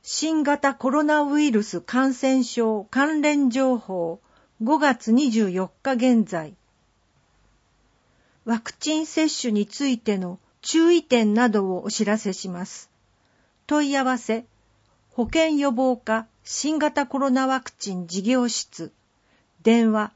新型コロナウイルス感染症関連情報5月24日現在。ワクチン接種についての注意点などをお知らせします。問い合わせ、保健予防課新型コロナワクチン事業室、電話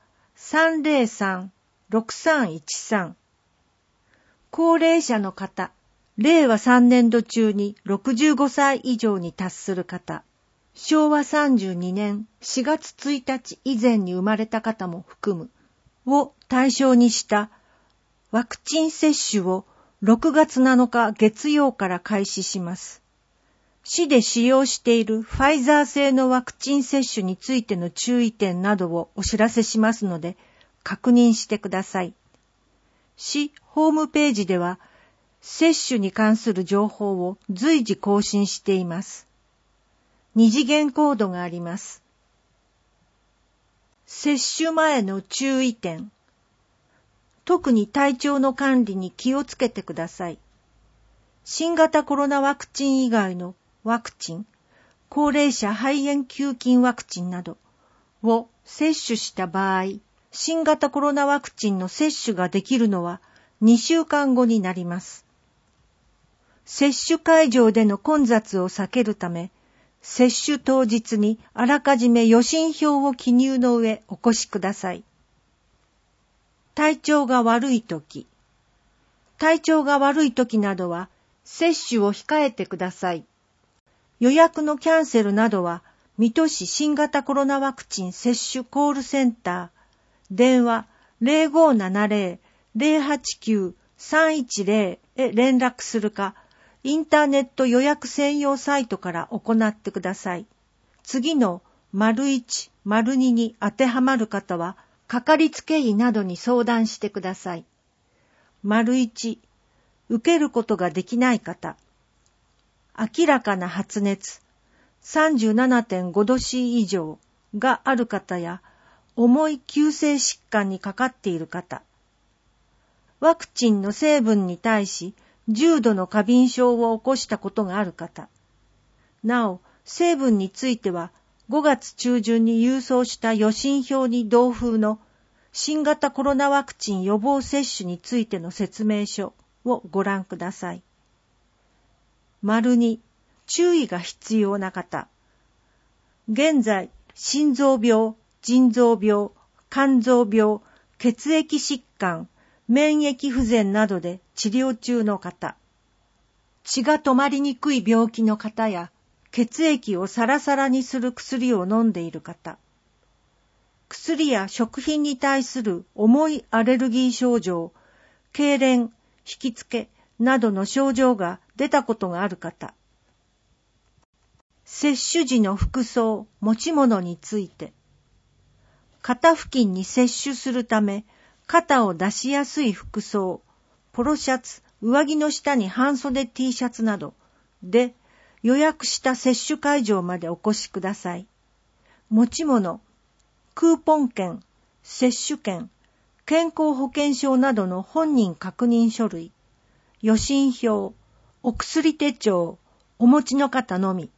303-6313。高齢者の方、令和3年度中に65歳以上に達する方、昭和32年4月1日以前に生まれた方も含むを対象にしたワクチン接種を6月7日月曜から開始します。市で使用しているファイザー製のワクチン接種についての注意点などをお知らせしますので確認してください。市ホームページでは接種に関する情報を随時更新しています。二次元コードがあります。接種前の注意点。特に体調の管理に気をつけてください。新型コロナワクチン以外のワクチン、高齢者肺炎球菌ワクチンなどを接種した場合、新型コロナワクチンの接種ができるのは2週間後になります。接種会場での混雑を避けるため、接種当日にあらかじめ予診票を記入の上お越しください。体調が悪いときなどは接種を控えてください。予約のキャンセルなどは水戸市新型コロナワクチン接種コールセンター、電話 0570-089-310 へ連絡するか、インターネット予約専用サイトから行ってください。次の ①、②に当てはまる方は、かかりつけ医などに相談してください。①、受けることができない方。明らかな発熱、37.5 度 C 以上がある方や、重い急性疾患にかかっている方。ワクチンの成分に対し、重度の過敏症を起こしたことがある方。なお、成分については5月中旬に郵送した予診票に同封の新型コロナワクチン予防接種についての説明書をご覧ください。②、注意が必要な方。現在、心臓病、腎臓病、肝臓病、血液疾患、免疫不全などで治療中の方、血が止まりにくい病気の方や血液をサラサラにする薬を飲んでいる方、薬や食品に対する重いアレルギー症状、痙攣、引きつけなどの症状が出たことがある方、接種時の服装、持ち物について、肩付近に接種するため、肩を出しやすい服装、ポロシャツ、上着の下に半袖 T シャツなどで予約した接種会場までお越しください。持ち物、クーポン券、接種券、健康保険証などの本人確認書類、予診票、お薬手帳、お持ちの方のみ。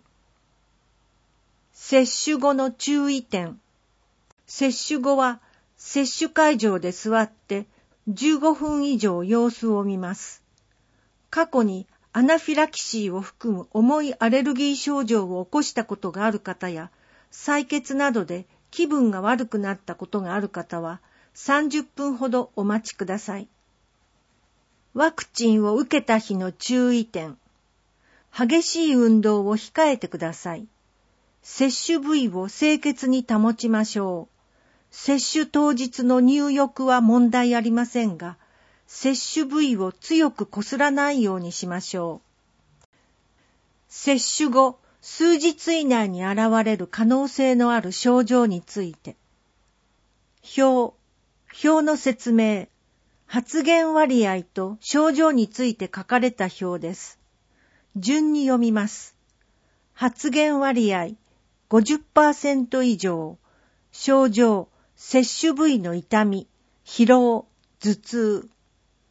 接種後の注意点。接種後は接種会場で座って15分以上様子を見ます。過去にアナフィラキシーを含む重いアレルギー症状を起こしたことがある方や、採血などで気分が悪くなったことがある方は30分ほどお待ちください。ワクチンを受けた日の注意点。激しい運動を控えてください。接種部位を清潔に保ちましょう。接種当日の入浴は問題ありませんが、接種部位を強くこすらないようにしましょう。接種後、数日以内に現れる可能性のある症状について。表の説明、発現割合と症状について書かれた表です。順に読みます。発現割合 50% 以上、症状、接種部位の痛み、疲労、頭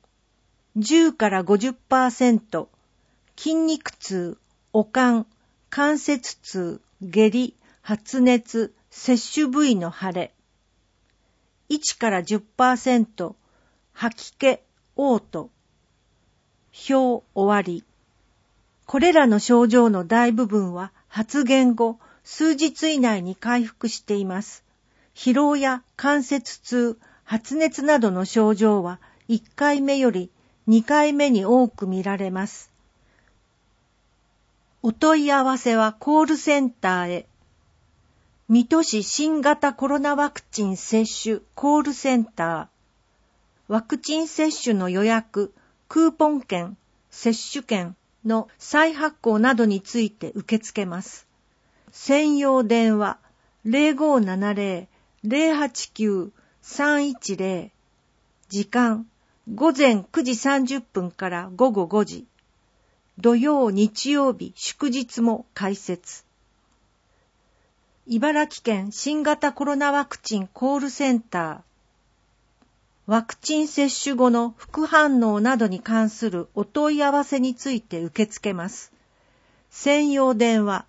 痛。10から 50%、筋肉痛、悪寒、 関節痛、下痢、発熱、接種部位の腫れ。1から 10%、吐き気、嘔吐。表終わり。これらの症状の大部分は発現後、数日以内に回復しています。疲労や関節痛、発熱などの症状は1回目より2回目に多く見られます。お問い合わせはコールセンターへ。水戸市新型コロナワクチン接種コールセンター。ワクチン接種の予約、クーポン券、接種券の再発行などについて受け付けます。専用電話 0570-089-310。時間、午前9時30分から午後5時。土曜、日曜日、祝日も開設。茨城県新型コロナワクチンコールセンター。ワクチン接種後の副反応などに関するお問い合わせについて受け付けます。専用電話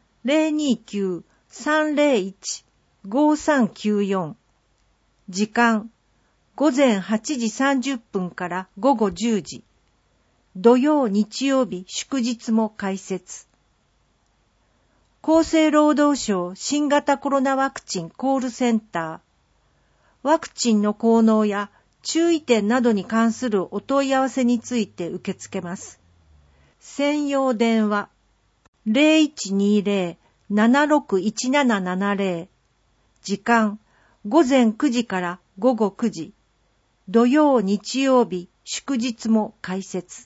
029-301-5394。時間、午前8時30分から午後10時。土曜、日曜日、祝日も開設。厚生労働省新型コロナワクチンコールセンター。ワクチンの効能や注意点などに関するお問い合わせについて受け付けます。専用電話 0120-761770。時間、午前9時から午後9時。土曜、日曜日、祝日も開設。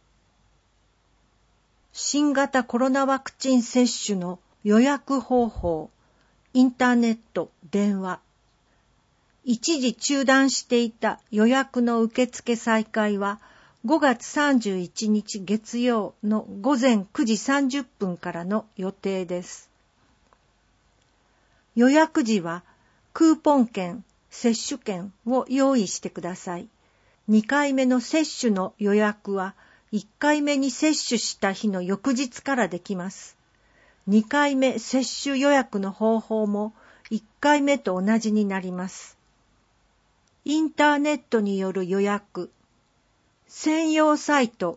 新型コロナワクチン接種の予約方法、インターネット、電話。一時中断していた予約の受付再開は5月31日月曜の午前9時30分からの予定です。予約時はクーポン券、接種券を用意してください。2回目の接種の予約は1回目に接種した日の翌日からできます。2回目接種予約の方法も1回目と同じになります。インターネットによる予約。専用サイト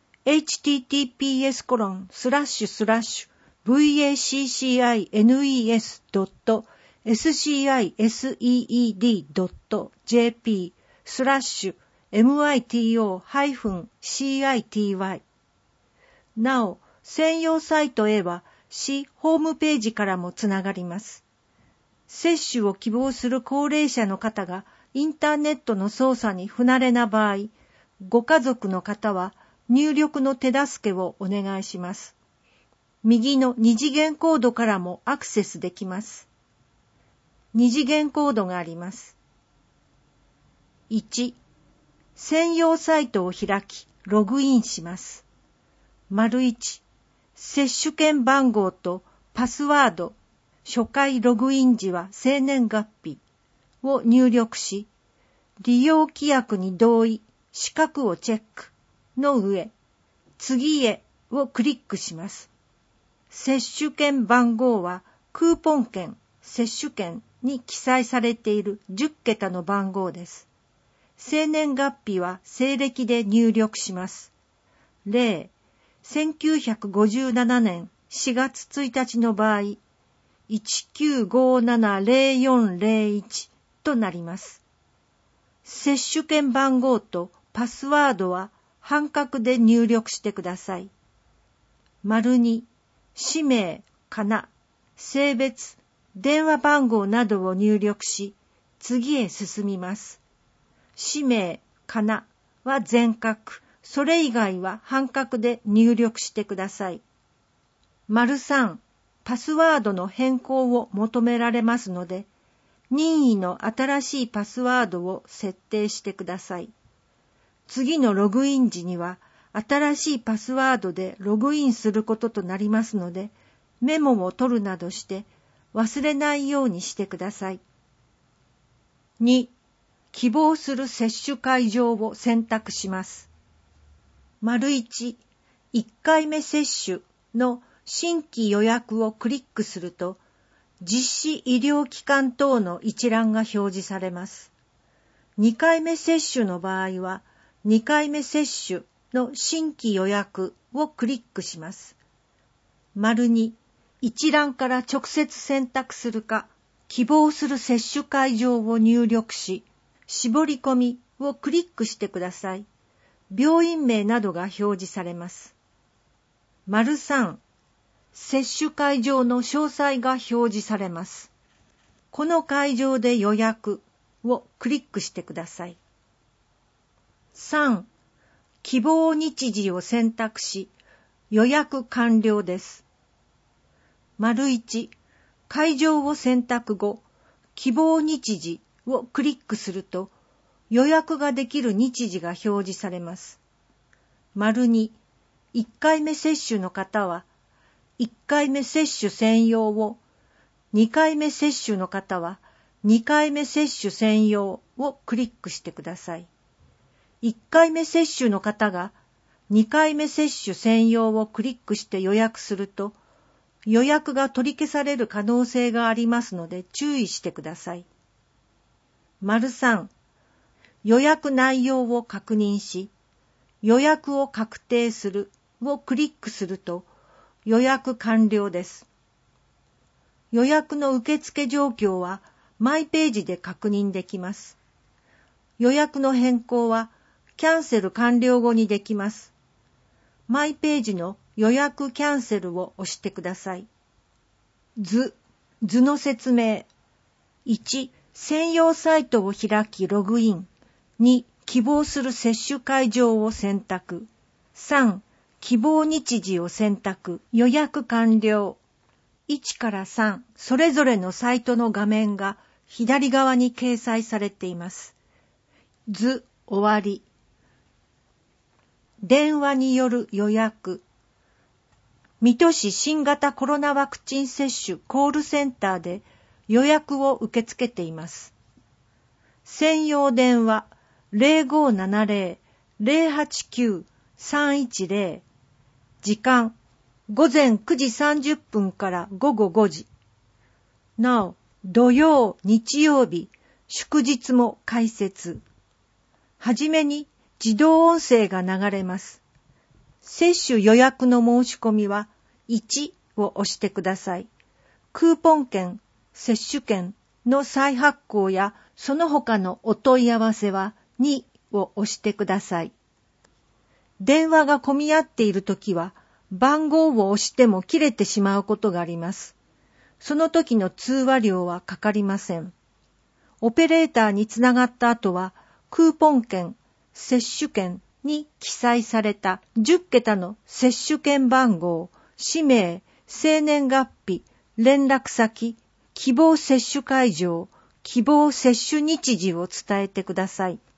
https://vaccines.seed.jp/mito-city。なお、専用サイトへは市ホームページからもつながります。接種を希望する高齢者の方がインターネットの操作に不慣れな場合、ご家族の方は入力の手助けをお願いします。右の二次元コードからもアクセスできます。二次元コードがあります。1、専用サイトを開き、ログインします。1、接種券番号とパスワード、初回ログイン時は生年月日を入力し、利用規約に同意、資格をチェックの上、次へをクリックします。接種券番号はクーポン券、接種券に記載されている10桁の番号です。生年月日は西暦で入力します。例、1957年4月1日の場合、19570401となります。接種券番号とパスワードは半角で入力してください。2、氏名、かな、性別、電話番号などを入力し、次へ進みます。氏名、かなは全角、それ以外は半角で入力してください。3、パスワードの変更を求められますので、任意の新しいパスワードを設定してください。次のログイン時には、新しいパスワードでログインすることとなりますので、メモを取るなどして忘れないようにしてください。2、希望する接種会場を選択します。1、1回目接種の新規予約をクリックすると、実施医療機関等の一覧が表示されます。2回目接種の場合は、2回目接種の新規予約をクリックします。丸2、一覧から直接選択するか、希望する接種会場を入力し、絞り込みをクリックしてください。病院名などが表示されます。丸3、接種会場の詳細が表示されます。この会場で予約をクリックしてください。3、希望日時を選択し、予約完了です。丸1、会場を選択後、希望日時をクリックすると、予約ができる日時が表示されます。丸2、1回目接種の方は、1回目接種専用を、2回目接種の方は、2回目接種専用をクリックしてください。1回目接種の方が、2回目接種専用をクリックして予約すると、予約が取り消される可能性がありますので注意してください。丸3、予約内容を確認し、予約を確定するをクリックすると予約完了です。予約の受付状況はマイページで確認できます。予約の変更はキャンセル完了後にできます。マイページの予約キャンセルを押してください。図の説明。1、専用サイトを開きログイン。2、希望する接種会場を選択。3、希望日時を選択。予約完了。1から3、それぞれのサイトの画面が左側に掲載されています。図終わり。電話による予約。水戸市新型コロナワクチン接種コールセンターで予約を受け付けています。専用電話 0570-089-310 時間午前9時30分から午後5時。なお、土曜、日曜日、祝日も開設。はじめに自動音声が流れます。接種予約の申し込みは1を押してください。クーポン券、接種券の再発行やその他のお問い合わせは2を押してください。電話が混み合っているときは番号を押しても切れてしまうことがあります。その時の通話料はかかりません。オペレーターにつながった後はクーポン券、接種券に記載された10桁の接種券番号、氏名、生年月日、連絡先、希望接種会場、希望接種日時を伝えてください。